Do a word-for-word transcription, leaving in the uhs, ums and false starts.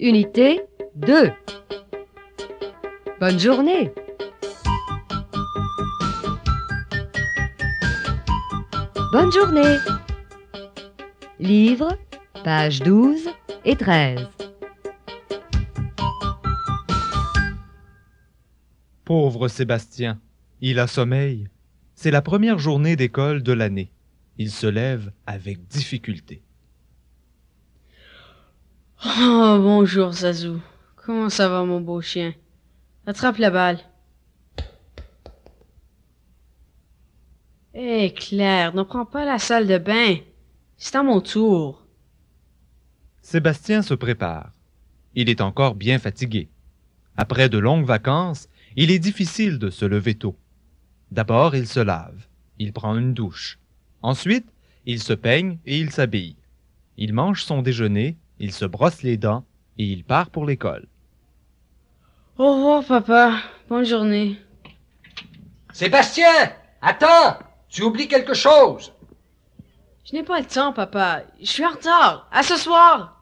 Unité deux. Bonne journée. Bonne journée. Livre, pages douze et treize. Pauvre Sébastien, il a sommeil. C'est la première journée d'école de l'année. Il se lève avec difficulté. Oh, bonjour, Zazou. Comment ça va, mon beau chien? Attrape la balle. Hé, hey, Claire, ne prends pas la salle de bain. C'est à mon tour. Sébastien se prépare. Il est encore bien fatigué. Après de longues vacances, il est difficile de se lever tôt. D'abord, il se lave. Il prend une douche. Ensuite, il se peigne et il s'habille. Il mange son déjeuner, il se brosse les dents et il part pour l'école. Au revoir, papa. Bonne journée. Sébastien, attends! Tu oublies quelque chose. Je n'ai pas le temps, papa. Je suis en retard. À ce soir.